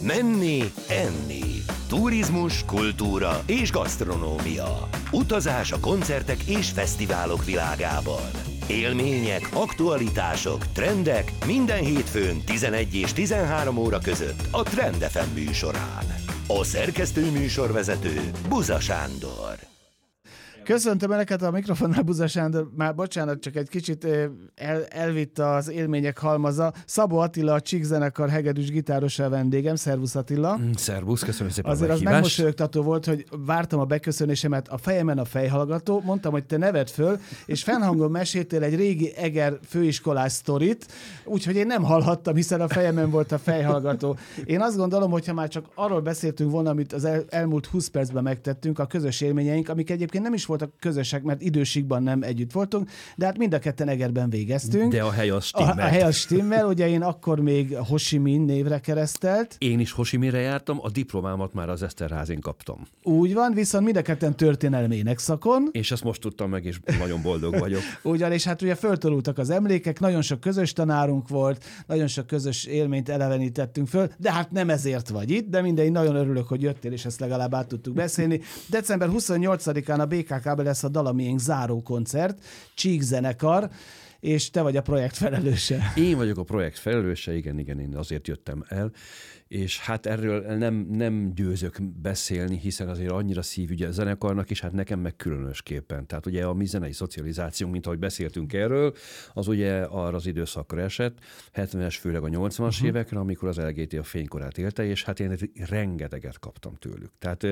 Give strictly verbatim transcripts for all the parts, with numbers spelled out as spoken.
Menni, enni. Turizmus, kultúra és gasztronómia. Utazás a koncertek és fesztiválok világában. Élmények, aktualitások, trendek minden hétfőn tizenegy és tizenhárom óra között a Trend ef em műsorán. A szerkesztő műsorvezető Buza Sándor. Köszöntöm Önöket, a mikrofonnál Buza Sándor, már bocsánat, csak egy kicsit el, elvitt az élmények halmaza. Szabó Attila, a Csík zenekar hegedűs gitárosa a vendégem. Szervusz Attila. Mm, szervusz, köszönöm szépen. Azért az megmosolyogtató volt, hogy vártam a beköszönésemet, a fejemen a fejhallgató, mondtam, hogy te neved föl, és fennhangon meséltél egy régi Eger főiskolás sztorit, úgyhogy én nem hallhattam, hiszen a fejemen volt a fejhallgató. Én azt gondolom, hogy ha már csak arról beszéltünk volna, amit az el, elmúlt húsz percben megtettünk, a közös élményeink, amik egyébként nem is voltak közösek, mert időségben nem együtt voltunk, de hát mind a ketten Egerben végeztünk. De a hely az stimmel. A, a hely az stimmel, ugye én akkor még Ho Chi Minh névre keresztelt. Én is Ho Chi Minhre jártam, a diplomámat már az Eszterházin kaptam. Úgy van, viszont mind a ketten történelmi énekszakon. És ezt most tudtam meg, és nagyon boldog vagyok. Ugyan, és hát ugye föltorultak az emlékek, nagyon sok közös tanárunk volt, nagyon sok közös élményt elevenítettünk föl, de hát nem ezért vagy itt, de mindegy, nagyon örülök, hogy jöttél, és ezt legalább át tudtuk beszélni. december huszonnyolcadikán a bé ká ká-ben lesz a Dalamiénk záró koncert, Csík zenekar, és te vagy a projekt felelőse. Én vagyok a projekt felelőse, igen, igen, én azért jöttem el, és hát erről nem, nem győzök beszélni, hiszen azért annyira szívügye a zenekarnak, és hát nekem meg különösképpen. Tehát ugye a mi zenei szocializációnk, mint ahogy beszéltünk erről, az ugye arra az időszakra esett, hetvenes, főleg a nyolcvanas uh-huh. évekre, amikor az el gé té a fénykorát élte, és hát én rengeteget kaptam tőlük. Tehát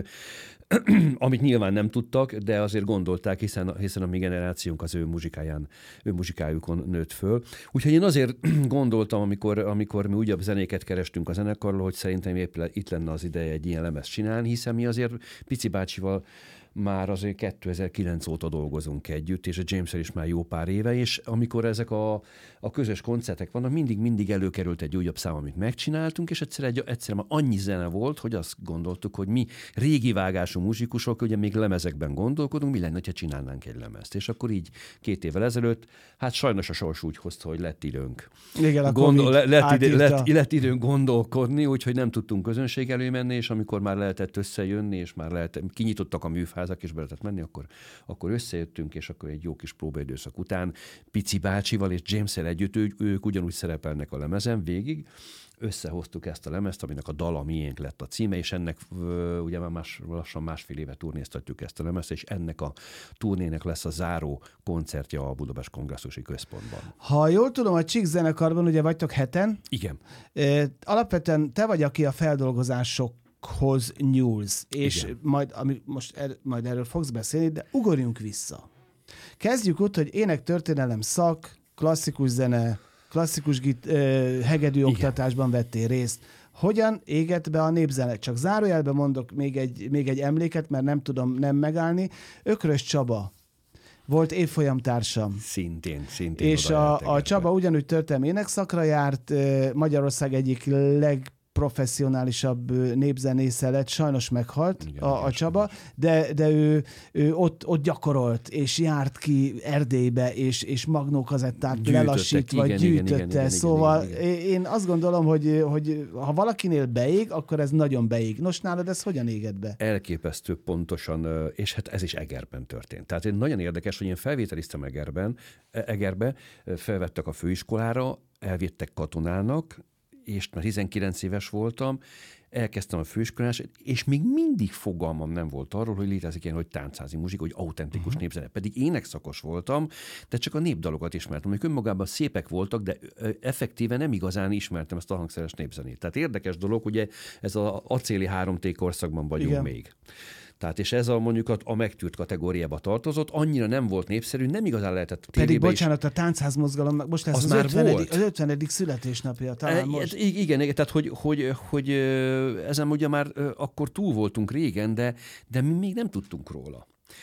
amit nyilván nem tudtak, de azért gondolták, hiszen, hiszen a mi generációnk az ő muzsikáján, ő muzsikájukon nőtt föl. Úgyhogy én azért gondoltam, amikor, amikor mi újabb zenéket kerestünk a zenekarról, hogy szerintem épp itt lenne az ideje egy ilyen lemezt csinálni, hiszen mi azért Pici bácsival már azért kétezer-kilenc óta dolgozunk együtt, és a James-el is már jó pár éve, és amikor ezek a, a közös koncertek vannak, mindig-mindig előkerült egy újabb szám, amit megcsináltunk, és egyszer, egy, egyszer már annyi zene volt, hogy azt gondoltuk, hogy mi régi vágású muzsikusok, ugye még lemezekben gondolkodunk, mi lenne, ha csinálnánk egy lemezt. És akkor így két évvel ezelőtt, hát sajnos a sors úgy hozta, hogy lett időnk. Igen, a Gondol, le, lett, idő, lett, lett időnk gondolkodni, úgyhogy nem tudtunk közönség elé menni, és amikor már lehetett összejönni, és már lehet, kinyitottak a műfázak, és be lehetett menni, akkor, akkor összejöttünk, és akkor egy jó kis próbaidőszak után Pici bácsival és James-el együtt, ő, ők ugyanúgy szerepelnek a lemezen végig, összehoztuk ezt a lemezt, aminek a Dal a miénk lett a címe, és ennek ugye már más, lassan másfél éve turnéztatjuk ezt a lemezt, és ennek a turnének lesz a záró koncertje a Budapest Kongresszusi Központban. Ha jól tudom, a Csík zenekarban ugye vagytok heten. Igen. Alapvetően te vagy, aki a feldolgozások hoz nyúlsz, és igen. majd, ami most er, majd erről fogsz beszélni, de ugorjunk vissza. Kezdjük ott, hogy énektörténelem szak, klasszikus zene, klasszikus git, uh, hegedű oktatásban vettél részt. Hogyan égett be a népzene? Csak zárójelben mondok még egy, még egy emléket, mert nem tudom nem megállni. Ökrös Csaba volt évfolyamtársam. Szintén, szintén. És a, a Csaba ugyanúgy történelmi énekszakra járt, Magyarország egyik leg professzionálisabb népzenésze lett, sajnos meghalt igen, a, a Csaba, de, de ő, ő ott, ott gyakorolt, és járt ki Erdélybe, és, és magnókazettát lelassítva igen, gyűjtötte. Igen, igen, szóval igen, igen, igen. én azt gondolom, hogy, hogy ha valakinél beég, akkor ez nagyon beég. Nos, nálad ez hogyan égett be? Elképesztő pontosan, és hát ez is Egerben történt. Tehát nagyon érdekes, hogy én felvételiztem Egerben, Egerbe, felvettek a főiskolára, elvittek katonának, és már tizenkilenc éves voltam, elkezdtem a főiskolás, és még mindig fogalmam nem volt arról, hogy létezik ilyen, hogy táncházi muzsika, hogy autentikus uh-huh. népzene. Pedig énekszakos voltam, de csak a népdalokat ismertem, amik önmagában szépek voltak, de effektíven nem igazán ismertem ezt a hangszeres népzenét. Tehát érdekes dolog, ugye ez az acéli három té korszakban vagyunk igen. még. Tehát és ez a mondjuk a, a megtűrt kategóriába tartozott, annyira nem volt népszerű, nem igazán lehetett tévébe. Pedig bocsánat, is. A táncházmozgalomnak most lesz az, az, az, ötvenedik, az ötvenedik születésnapja talán e, most. Igen, igen, tehát hogy, hogy, hogy ezen ugye már akkor túl voltunk régen, de, de mi még nem tudtunk róla.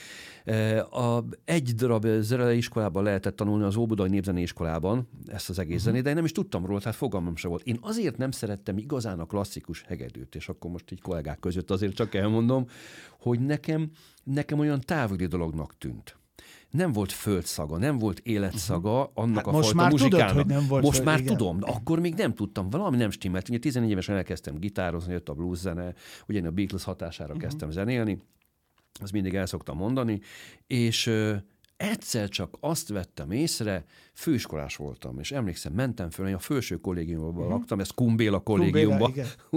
A, egy darab zeneiskolában lehetett tanulni, az Óbudai Népzeneiskolában ezt az egész uh-huh. zenét, de én nem is tudtam róla, tehát fogalmam sem volt. Én azért nem szerettem igazán a klasszikus hegedűt, és akkor most így kollégák között azért csak elmondom, hogy nekem, nekem olyan távoli dolognak tűnt. nem volt földszaga, nem volt életszaga annak Hát a most fajta már muzsikának. tudod, hogy nem volt most föl, már igen. tudom, de akkor még nem tudtam, valami nem stimmelt. Ugye tizenegy évesen elkezdtem gitározni, jött a blues zene, ugye én a Beatles hatására uh-huh. kezdtem zenélni, azt mindig el szoktam mondani, és ö, egyszer csak azt vettem észre, főiskolás voltam, és emlékszem, mentem föl, én a felső kollégiumban uh-huh. laktam, ez Kumbéla kollégiumban.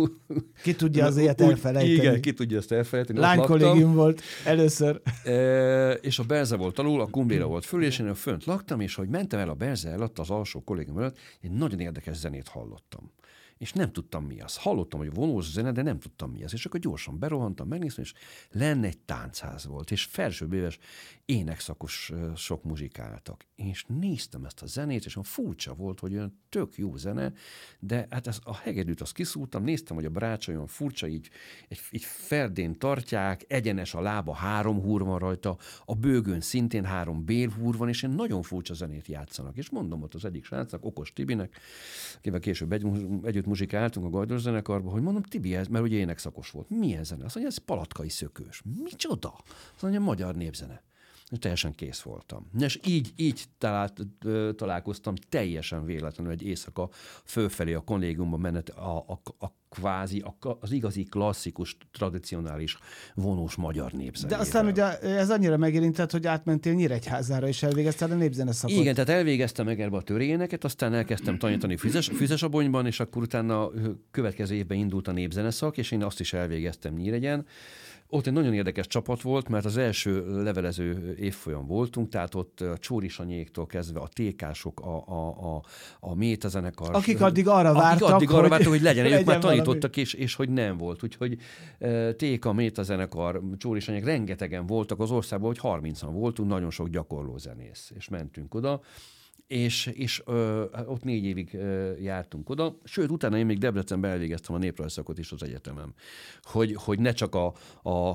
Ki tudja az ilyet elfelejteni. Igen, ki tudja ezt elfelejteni. Lány kollégium volt először. E, és a Berze volt alul, a Kumbéla volt föl, és én fönt laktam, és hogy mentem el a Berze előtt, az alsó kollégium előtt, egy nagyon érdekes zenét hallottam. És nem tudtam, mi az. Hallottam, hogy vonós zene, de nem tudtam, mi az. És akkor gyorsan berohantam, megnéztem, és lenne egy táncház volt, és felsőbbéves énekszakos sok muzsikáltak. És néztem ezt a zenét, és furcsa volt, hogy olyan tök jó zene, de hát ez, a hegedűt azt kiszúrtam, néztem, hogy a brácsa olyan furcsa, így, így, így ferdén tartják, egyenes a lába, három húr van rajta, a bőgön szintén három bélhúr van, és én nagyon furcsa zenét játszanak. És mondom ott az egyik srácnak, Okos Tibinek, akivel később egy, együtt muzsikáltunk a Gajdos zenekarban, hogy mondom, Tibi, ez, mert ugye énekszakos volt. Milyen zene? Azt mondja, ez palatkai szökős. Micsoda? Azt mondja, magyar népzene. És teljesen kész voltam. És így, így talált, találkoztam teljesen véletlenül egy éjszaka fölfelé a kollégiumban menet a, a, a kvázi, a, az igazi klasszikus, tradicionális vonós magyar népzenével. De aztán ugye ez annyira megérintett, hogy átmentél Nyíregyházára, és elvégezted a népzene szakot. Igen, tehát elvégeztem meg erbe a töréneket, aztán elkezdtem tanítani Füzes, Füzesabonyban, és akkor utána következő évben indult a népzeneszak, és én azt is elvégeztem Nyíregyen. Ott egy nagyon érdekes csapat volt, mert az első levelező évfolyam voltunk, tehát ott a Csórisanyéktól kezdve a tékások, a, a, a, a métazenekar. Akik addig arra vártak, akik addig hogy, arra vártak, hogy legyen, ők már tanítottak, valami. és, és hogy nem volt. Úgyhogy e, Téka, métazenekar, Csórisanyék, rengetegen voltak az országban, hogy harmincan voltunk, nagyon sok gyakorló zenész, és mentünk oda. És, és ö, ott négy évig ö, jártunk oda, sőt, utána én még Debrecenben elvégeztem a néprajzszakot is az egyetemen. Hogy, hogy ne csak a, a,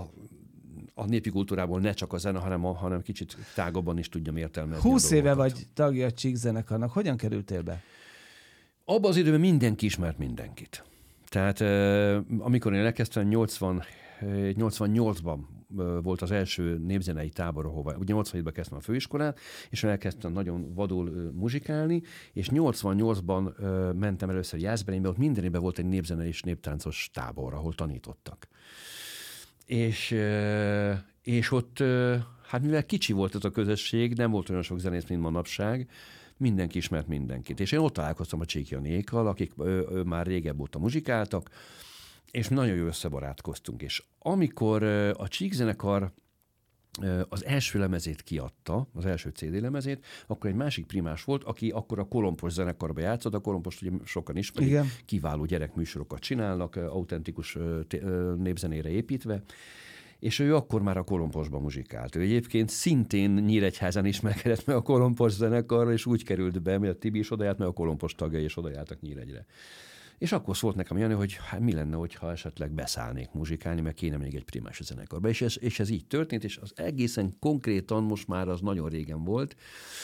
a népi kultúrából ne csak a zene, hanem, a, hanem kicsit tágabban is tudjam értelmezni. Húsz éve vagy tagja a Csík zenekarnak. Hogyan kerültél be? Abban az időben mindenki ismert mindenkit. Tehát ö, amikor én elkezdtem nyolcvannyolcban volt az első népzenei tábor, ahova, ugye nyolcvanhétben kezdtem a főiskolát, és elkezdtem nagyon vadul uh, muzsikálni, és nyolcvannyolcban uh, mentem először Jászberénybe, ott minden évben volt egy népzenei és néptáncos tábor, ahol tanítottak. És, uh, és ott, uh, hát mivel kicsi volt ez a közösség, nem volt olyan sok zenész, mint manapság, mindenki ismert mindenkit. És én ott találkoztam a Csík Janékkal, akik ő, ő már régebb óta muzsikáltak, és nagyon jó összebarátkoztunk. És amikor a Csík zenekar az első lemezét kiadta, az első cé dé lemezét, akkor egy másik primás volt, aki akkor a Kolompos zenekarba játszott. A Kolompost ugye sokan ismerik, igen. Kiváló gyerekműsorokat csinálnak, autentikus népzenére építve, és ő akkor már a Kolomposban muzsikált. Ő egyébként szintén Nyíregyházán ismerkedett meg a Kolompos zenekarra, és úgy került be, mert Tibi is odajárt, meg a Kolompos tagjai is odajártak Nyíregyre. És akkor szólt nekem Jani, hogy hát mi lenne, hogyha esetleg beszállnék muzsikálni, mert kéne még egy primás zenekarba. És ez, és ez így történt, és az egészen konkrétan most már az nagyon régen volt,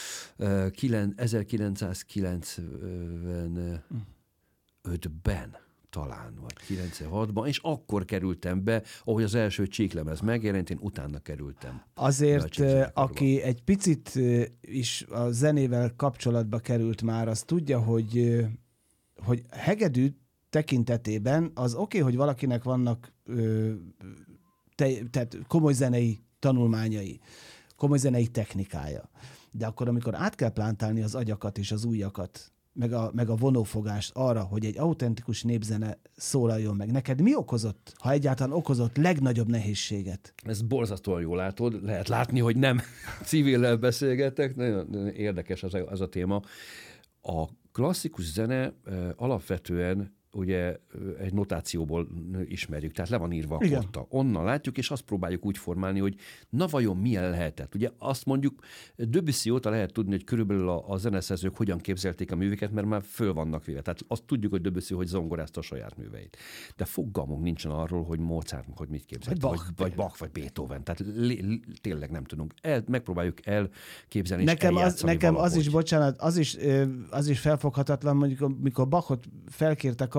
ezerkilencszázkilencvenötben talán, vagy kilencvenhatban, és akkor kerültem be, ahogy az első csíklemez megjelent, én utána kerültem. Azért, aki egy picit is a zenével kapcsolatba került már, az tudja, hogy hogy hegedű tekintetében az oké, okay, hogy valakinek vannak ö, te, tehát komoly zenei tanulmányai, komoly zenei technikája. De akkor, amikor át kell plántálni az agyakat és az ujjakat, meg a, meg a vonófogást arra, hogy egy autentikus népzene szólaljon meg. Neked mi okozott, ha egyáltalán okozott legnagyobb nehézséget? Ezt borzasztóan jól látod. Lehet látni, hogy nem civillel beszélgetek. Nagyon, nagyon érdekes az a, az a téma. A klasszikus zene alapvetően ugye egy notációból ismerjük, tehát le van írva a korta. Onnan látjuk, és azt próbáljuk úgy formálni, hogy na vajon milyen lehetett. Ugye azt mondjuk Debussy óta lehet tudni, hogy körülbelül a, a zeneszerzők hogyan képzelték a műveket, mert már föl vannak véve. Tehát azt tudjuk, hogy Debussy hogy zongorázta a saját műveit. De fogalmunk nincsen arról, hogy Mozart, hogy mit képzelt, vagy Bach, vagy, vagy, Bach, vagy Beethoven. Tehát lé, tényleg nem tudunk. El, megpróbáljuk elképzelni nekem és az, nekem az is, bocsánat, az is, az is felfoghatatlan, mondjuk, amikor Bachot felkértek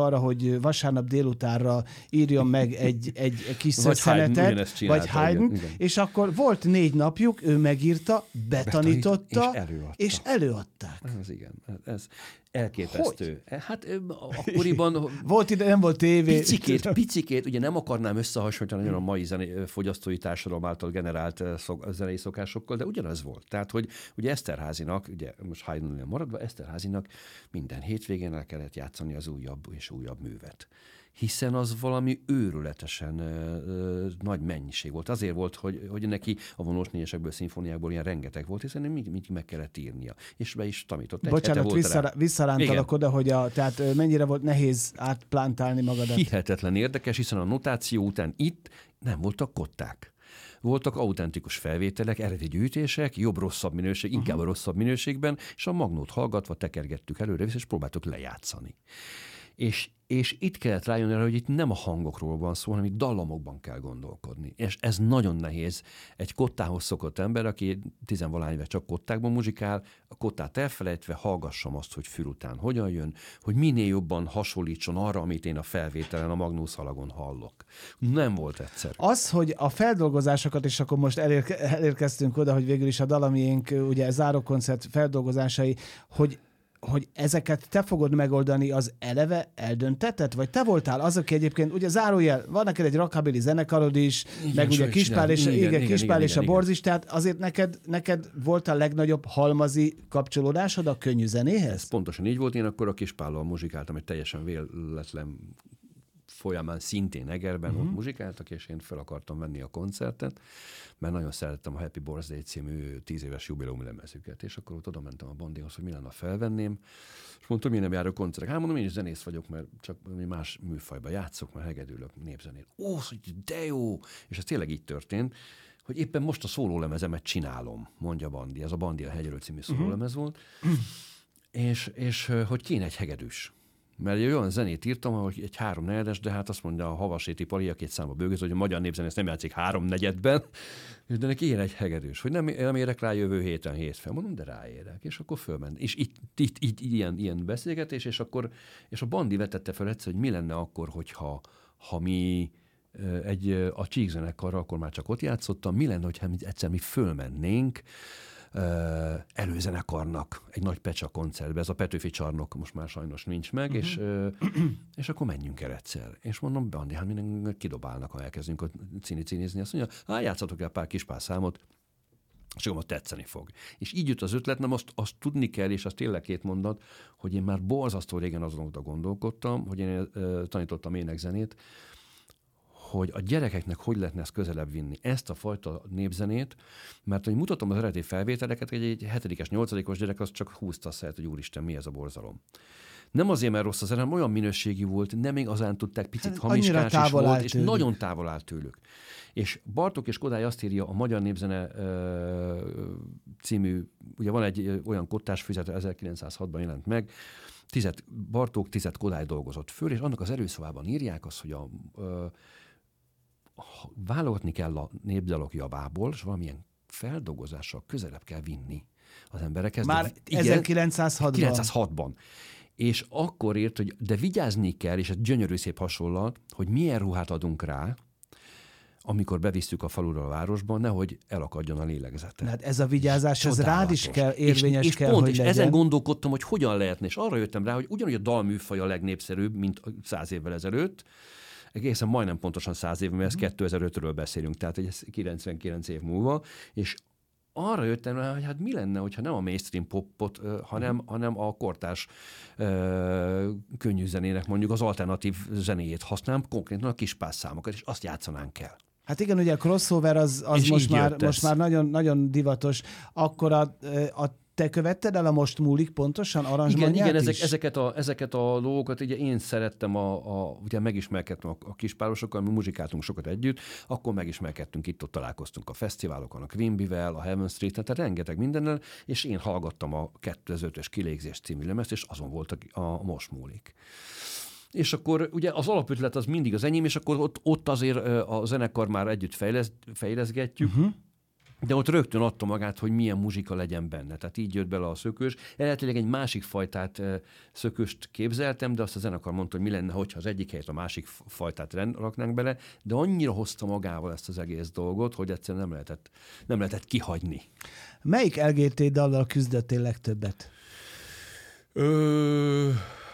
arra, hogy vasárnap délutánra írjon meg egy, egy kis szösszenetet, vagy Haydn, és akkor volt négy napjuk, ő megírta, betanította, és, előadta. és előadták. Ez igen, ez elképesztő. Hogy? Hát akkoriban... volt ide, nem volt tévé. Picikét, picikét, ugye nem akarnám összehasonlítani nagyon a mai zené, fogyasztói társadalom által generált szok, zenei szokásokkal, de ugyanaz volt. Tehát, hogy ugye Eszterházynak, ugye most Haydnnél maradva, Eszterházynak minden hétvégén el kellett játszani az újabb és újabb művet. Hiszen az valami őrületesen ö, nagy mennyiség volt. Azért volt, hogy, hogy neki a vonós négyesekből, szimfóniákból ilyen rengeteg volt, hiszen még, még meg kellett írnia. És be is tanított. Egy Bocsánat, vissza, visszarántalak oda, hogy a, tehát mennyire volt nehéz átplántálni magadat? Hihetetlen érdekes, hiszen a notáció után itt nem voltak kották. Voltak autentikus felvételek, eredeti gyűjtések, jobb-rosszabb minőség, inkább a rosszabb minőségben, és a magnót hallgatva tekergettük előre, és próbáltuk lejátszani. És, és itt kellett rájönni arra, hogy itt nem a hangokról van szó, hanem itt dallamokban kell gondolkodni. És ez nagyon nehéz. Egy kottához szokott ember, aki tizenvalány éve csak kottákban muzsikál, a kottát elfelejtve hallgassam azt, hogy fül után hogyan jön, hogy minél jobban hasonlítson arra, amit én a felvételen, a magnószalagon hallok. Nem volt egyszerű. Az, hogy a feldolgozásokat, és akkor most elérke, elérkeztünk oda, hogy végül is a dalamiénk, ugye zárókoncert feldolgozásai, hogy hogy ezeket te fogod megoldani, az eleve eldöntetett? Vagy te voltál az, aki egyébként, ugye zárójel, van neked egy rockabilly zenekarod is, igen, meg ugye Kispál és, igen, igen, Kispál igen, és igen, a Borz is, tehát azért neked, neked volt a legnagyobb halmazi kapcsolódásod a könnyű zenéhez? Ez pontosan így volt, én akkor a Kispállal muzsikáltam, egy teljesen véletlen folyamán szintén Egerben uh-huh. ott muzsikáltak, és én fel akartam venni a koncertet, mert nagyon szerettem a Happy Birthday című tíz éves jubileumi lemezüket, és akkor ott oda mentem a Bandihoz, hogy mi lenne, felvenném, és mondtam, hogy én nem járok koncertek. Hát mondom, én is zenész vagyok, mert csak más műfajba játszok, mert hegedülök népzenét. Ó, de jó! És ez tényleg így történt, hogy éppen most a szólólemezemet csinálom, mondja Bandi. Ez a Bandi a hegyről című szólólemez volt. Uh-huh. és, és hogy kéne egy hegedűs. Mert egy olyan zenét írtam, hogy egy háromnegyedes, de hát azt mondja a Havaséti Pali, aki egy számba bőgöz, hogy a magyar népzenész nem játszik háromnegyedben, de neki ilyen egy hegedűs, hogy nem, nem érek rá jövő héten hétfőn. Mondom, de ráérek. És akkor fölment. És itt, itt, itt ilyen, ilyen beszélgetés, és akkor és a Bandi vetette fel egyszer, hogy mi lenne akkor, hogyha ha mi egy, a Csík zenekarra, akkor már csak ott játszottam, mi lenne, hogyha mi egyszer mi fölmennénk Uh, előzenekarnak egy nagy Pecsa koncertbe, ez a Petőfi Csarnok most már sajnos nincs meg, uh-huh. és, uh, és akkor menjünk el egyszer. És mondom, Bandi, hát minden kidobálnak, ha elkezdünk ott cini-cinizni. Azt mondja, hát játszatok el pár Kispál számot, és akkor tetszeni fog. És így jött az ötlet, na most azt tudni kell, és az tényleg két mondat, hogy én már borzasztó régen azon oda gondolkodtam, hogy én uh, tanítottam énekzenét, hogy a gyerekeknek hogy lehetne ezt közelebb vinni, ezt a fajta népzenét, mert hogy mutatom az eredeti felvételeket, hogy egy hetedikes, nyolcadikos gyerek az csak húzta a szert, hogy úristen, mi ez a borzalom. Nem azért, mert rossz az zene, olyan minőségi volt, nem igazán tudták, picit hát, hamiskás is volt, és tőlük. Nagyon távol állt tőlük. És Bartók és Kodály azt írja a Magyar Népzene uh, című, ugye van egy uh, olyan kottásfüzet, ezerkilencszázhatban jelent meg, tized, Bartók, tized Kodály dolgozott föl, és annak az előszavában írják azt, hogy a uh, válogatni kell a népdalok javából, és valamilyen feldolgozással közelebb kell vinni az emberekhez. Már de, igen, ezerkilencszázhatban. kilencszázhatban. És akkor írt, hogy de vigyázni kell, és ez gyönyörű szép hasonlat, hogy milyen ruhát adunk rá, amikor bevisszük a falura a városban, nehogy elakadjon a lélegzete. Hát ez a vigyázás, ez rád is kell, érvényes és, és kell, pont, hogy és legyen. ezen gondolkodtam, hogy hogyan lehetne, és arra jöttem rá, hogy ugyanúgy a dalműfaj a legnépszerűbb, mint száz évvel ezelőtt, egészen majdnem pontosan száz év, mert ezt kétezer-ötről beszélünk, tehát ez kilencvenkilenc év múlva, és arra jöttem rá, hogy hát mi lenne, hogyha nem a mainstream popot, hanem, uh-huh. hanem a kortárs uh, könnyű zenének mondjuk az alternatív zenéjét használom, konkrétan a Kispál számokat, és azt játszanánk el. Hát igen, ugye a crossover az, az most, már, most már nagyon, nagyon divatos. Akkor a, a te követted el a Most múlik pontosan aranzsmanját Igen, igen is? ezek, ezeket, a, ezeket a dolgokat ugye én szerettem, a, a, ugye megismerkedtem a, a kispárosokkal, mi muzsikáltunk sokat együtt, akkor megismerkedtünk, itt-ott találkoztunk a fesztiválokon, a Quimbyvel, a Heaven Street-en, tehát rengeteg mindennel, és én hallgattam a kétezer-ötös Kilégzés című lemezt, és azon volt a, a Most múlik. És akkor ugye az alapötlet az mindig az enyém, és akkor ott, ott azért a zenekar már együtt fejlesz, fejleszgetjük, uh-huh. de ott rögtön adta magát, hogy milyen muzsika legyen benne. Tehát így jött bele a szökős. Eredetileg egy másik fajtát szököst képzeltem, de azt a zenekar mondta, hogy mi lenne, hogyha az egyik helyet a másik fajtát raknánk bele, de annyira hozta magával ezt az egész dolgot, hogy egyszerűen nem lehetett, nem lehetett kihagyni. Melyik el gé té dallal küzdöttél legtöbbet? Ö...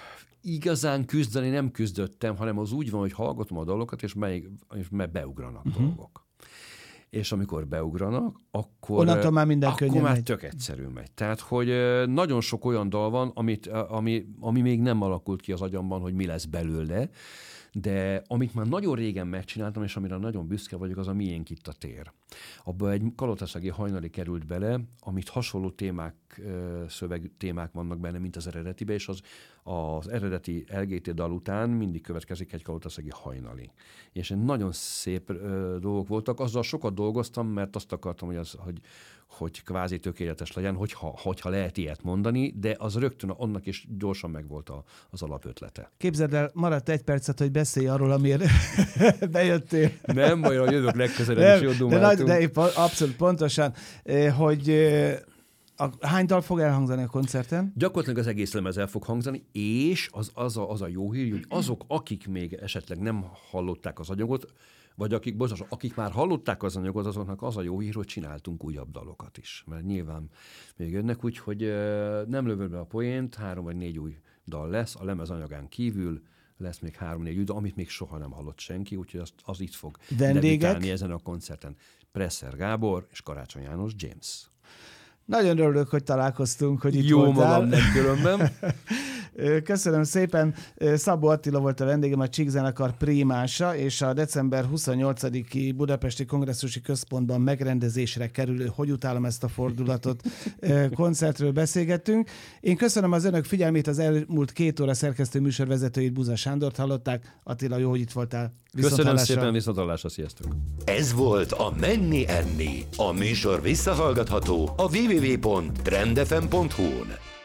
Igazán küzdeni nem küzdöttem, hanem az úgy van, hogy hallgatom a dalokat, és, mely, és beugranak uh-huh. dolgok. És amikor beugranak, akkor, Onnantól már minden akkor könnyen már megy. tök egyszerű megy. Tehát, hogy nagyon sok olyan dal van, amit, ami, ami még nem alakult ki az agyamban, hogy mi lesz belőle, de amit már nagyon régen megcsináltam, és amire nagyon büszke vagyok, az a Miénk itt a tér. Abba egy kalotaszagi hajnali került bele, amit hasonló témák, szöveg témák vannak benne, mint az eredetibe, és az, az eredeti el gé té dal után mindig következik egy kalotaszagi hajnali. És nagyon szép ö, dolgok voltak. Azzal sokat dolgoztam, mert azt akartam, hogy, az, hogy, hogy kvázi tökéletes legyen, hogyha, hogyha lehet ilyet mondani, de az rögtön annak is gyorsan megvolt a, az alapötlete. Képzeld el, maradt egy percet, hogy beszélj arról, amiért bejöttél. Nem baj, hogy jövök legközelebb is, jól de, nagy, de épp abszolút pontosan, hogy a, hány dal fog elhangzani a koncerten? Gyakorlatilag az egész lemez el fog hangzani, és az, az, a, az a jó hír, hogy azok, akik még esetleg nem hallották az anyagot, vagy akik, bocsánat, akik már hallották az anyagot, azoknak az a jó hír, hogy csináltunk újabb dalokat is. Mert nyilván még jönnek, úgyhogy nem lövöd be a poént, három vagy négy új dal lesz, a lemez anyagán kívül lesz még három-négy ügy, amit még soha nem hallott senki, úgyhogy az, az itt fog debütálni ezen a koncerten. Presser Gábor és Karácsony János James. Nagyon örülök, hogy találkoztunk, hogy itt Jó voltál. magam, nem különben. Köszönöm szépen. Szabó Attila volt a vendégem, a Csík zenekar primása, és a december huszonnyolcadiki Budapesti Kongresszusi Központban megrendezésre kerülő Hogy utálom ezt a fordulatot koncertről beszélgettünk. Én köszönöm az önök figyelmét, az elmúlt két óra szerkesztő műsorvezetőit, Buza Sándort hallották. Attila, jó, hogy itt voltál. Köszönöm szépen, viszonthallásra, sziasztok! Ez volt a Menni Enni. A műsor visszahallgatható a double-u double-u double-u pont trend f m pont hu-n.